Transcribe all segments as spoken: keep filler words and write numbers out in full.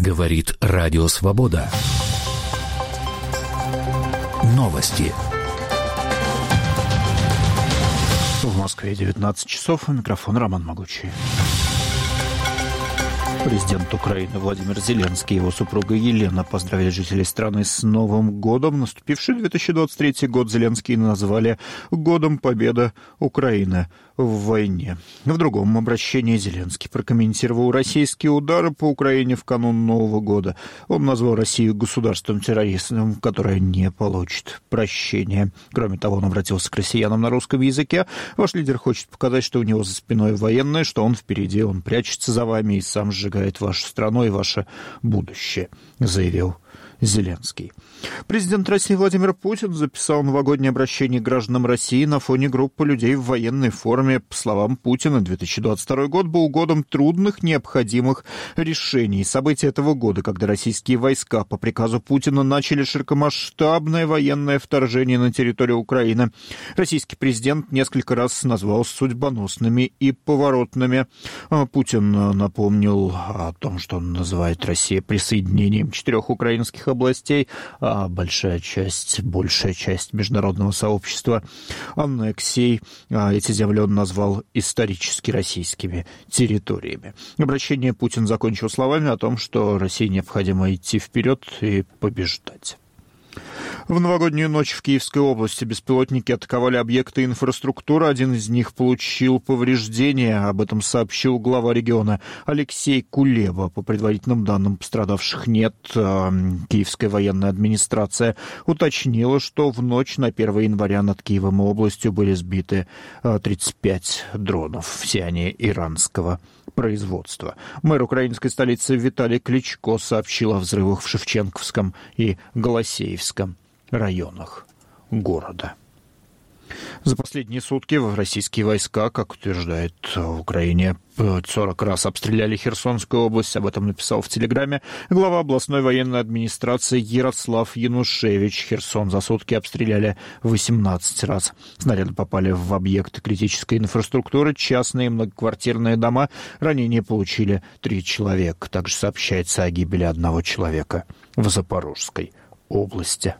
Говорит Радио Свобода. Новости. В Москве девятнадцать часов. Микрофон Роман Могучий. Президент Украины Владимир Зеленский и его супруга Елена поздравили жителей страны с Новым годом. Наступивший две тысячи двадцать третий год Зеленский назвали «Годом победы Украины в войне». В другом обращении Зеленский прокомментировал российские удары по Украине в канун Нового года. Он назвал Россию государством-террористом, которое не получит прощения. Кроме того, он обратился к россиянам на русском языке. Ваш лидер хочет показать, что у него за спиной военные, что он впереди, он прячется за вами и сам сжигает вашу страну и ваше будущее, заявил Зеленский. Президент России Владимир Путин записал новогоднее обращение к гражданам России на фоне группы людей в военной форме. По словам Путина, две тысячи двадцать второй год был годом трудных, необходимых решений. События этого года, когда российские войска по приказу Путина начали широкомасштабное военное вторжение на территорию Украины. Российский президент несколько раз назвал судьбоносными и поворотными. Путин напомнил о том, что он называет Россию присоединением четырех украинских областей, а большая часть, большая часть международного сообщества аннексий. Эти земли он назвал исторически российскими территориями. Обращение Путин закончил словами о том, что России необходимо идти вперед и побеждать. В новогоднюю ночь в Киевской области беспилотники атаковали объекты инфраструктуры. Один из них получил повреждения. Об этом сообщил глава региона Алексей Кулеба. По предварительным данным, пострадавших нет. Киевская военная администрация уточнила, что в ночь на первое января над Киевом и областью были сбиты тридцать пять дронов. Все они иранского производства. Мэр украинской столицы Виталий Кличко сообщил о взрывах в Шевченковском и Голосеевском районах города. За последние сутки российские войска, как утверждает в Украине, сорок раз обстреляли Херсонскую область. Об этом написал в Телеграме глава областной военной администрации Ярослав Янушевич. Херсон за сутки обстреляли восемнадцать раз. Снаряды попали в объекты критической инфраструктуры, частные многоквартирные дома. Ранения получили три человека. Также сообщается о гибели одного человека в Запорожской области.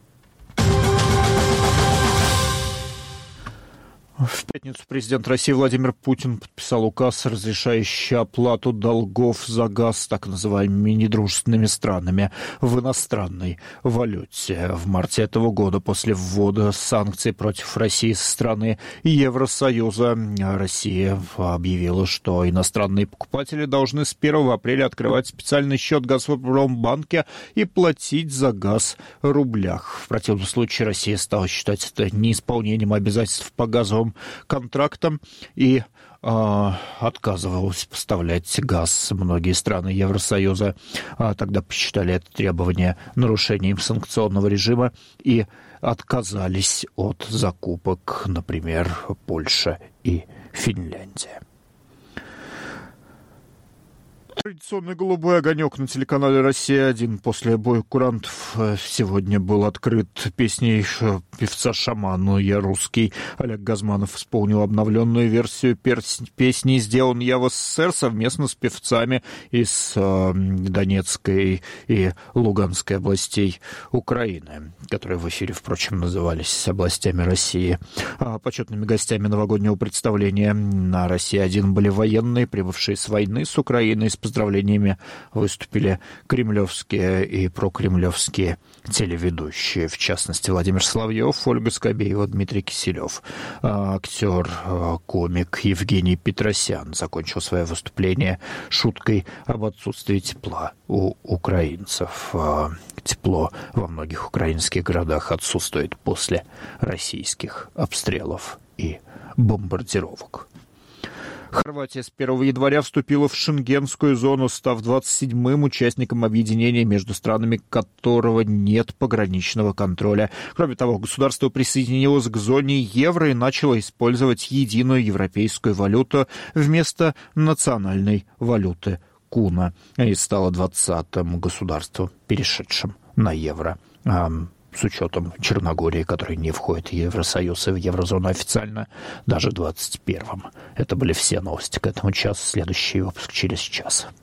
В пятницу президент России Владимир Путин подписал указ, разрешающий оплату долгов за газ так называемыми недружественными странами в иностранной валюте. В марте этого года, после ввода санкций против России со стороны Евросоюза, Россия объявила, что иностранные покупатели должны с первого апреля открывать специальный счет в Газпромбанке и платить за газ в рублях. В противном случае Россия стала считать это неисполнением обязательств по газовым контрактам и э, отказывалась поставлять газ. Многие страны Евросоюза э, тогда посчитали это требование нарушением санкционного режима и отказались от закупок, например, Польша и Финляндия. Традиционный голубой огонек на телеканале «Россия-один» после боя курантов сегодня был открыт песней певца «Шаман». «Я русский». Олег Газманов исполнил обновленную версию песни «Сделан я в СССР» совместно с певцами из Донецкой и Луганской областей Украины, которые в эфире, впрочем, назывались областями России. А почетными гостями новогоднего представления на «Россия-один» были военные, прибывшие с войны с Украиной. С поздравлениями выступили кремлевские и прокремлевские телеведущие, в частности, Владимир Соловьев, Ольга Скобеева, Дмитрий Киселев. Актер, комик Евгений Петросян закончил свое выступление шуткой об отсутствии тепла у украинцев. Тепло во многих украинских городах отсутствует после российских обстрелов и бомбардировок. Хорватия с первого января вступила в Шенгенскую зону, став двадцать седьмым участником объединения, между странами которого нет пограничного контроля. Кроме того, государство присоединилось к зоне евро и начало использовать единую европейскую валюту вместо национальной валюты куна и стало двадцатым государством, перешедшим на евро. С учетом Черногории, которая не входит в Евросоюз и в еврозону официально, даже двадцать первым. Это были все новости к этому часу. Следующий выпуск через час.